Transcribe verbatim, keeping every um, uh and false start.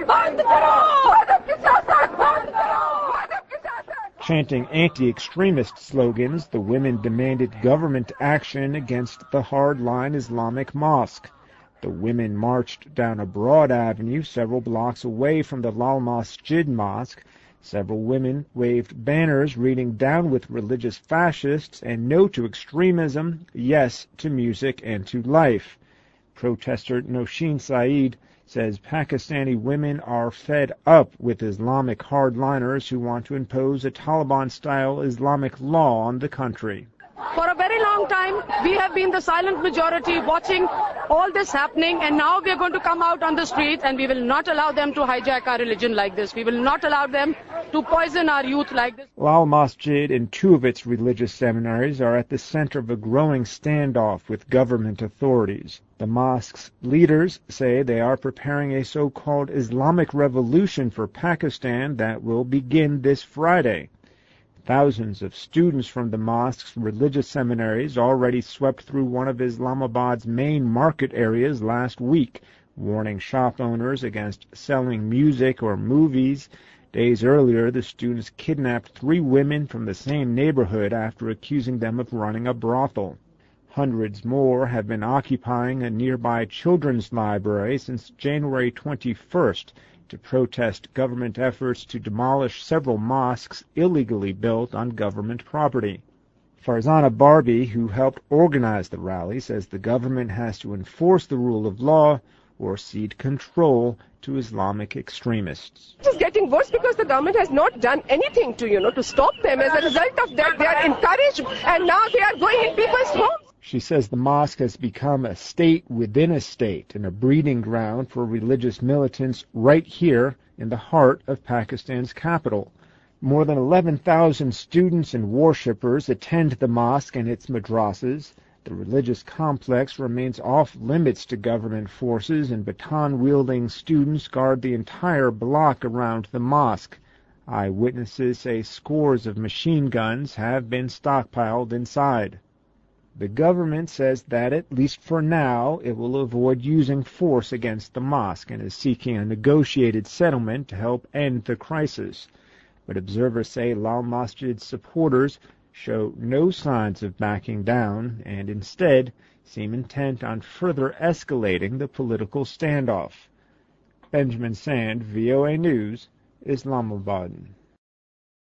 Chanting anti-extremist slogans, the women demanded government action against the hardline Islamic mosque. The women marched down a broad avenue several blocks away from the Lal Masjid Mosque. Several women waved banners reading "Down with religious fascists" and "No to extremism, yes to music and to life." Protester Noshin Saeed says Pakistani women are fed up with Islamic hardliners who want to impose a Taliban-style Islamic law on the country. For a very long time, we have been the silent majority watching all this happening, and now we are going to come out on the streets, and we will not allow them to hijack our religion like this. We will not allow them to poison our youth like this. Lal Masjid and two of its religious seminaries are at the center of a growing standoff with government authorities. The mosque's leaders say they are preparing a so-called Islamic revolution for Pakistan that will begin this Friday. Thousands of students from the mosque's religious seminaries already swept through one of Islamabad's main market areas last week, warning shop owners against selling music or movies. Days earlier, the students kidnapped three women from the same neighborhood after accusing them of running a brothel. Hundreds more have been occupying a nearby children's library since January twenty-first, to protest government efforts to demolish several mosques illegally built on government property. Farzana Barbi, who helped organize the rally, says the government has to enforce the rule of law or cede control to Islamic extremists. It is getting worse because the government has not done anything to, you know, to stop them. As a result of that, they are encouraged, and now they are going in people's homes. She says the mosque has become a state within a state and a breeding ground for religious militants right here in the heart of Pakistan's capital. More than eleven thousand students and worshippers attend the mosque and its madrasas. The religious complex remains off-limits to government forces, and baton-wielding students guard the entire block around the mosque. Eyewitnesses say scores of machine guns have been stockpiled inside. The government says that, at least for now, it will avoid using force against the mosque and is seeking a negotiated settlement to help end the crisis. But observers say Lal Masjid's supporters show no signs of backing down and instead seem intent on further escalating the political standoff. Benjamin Sand, V O A News, Islamabad.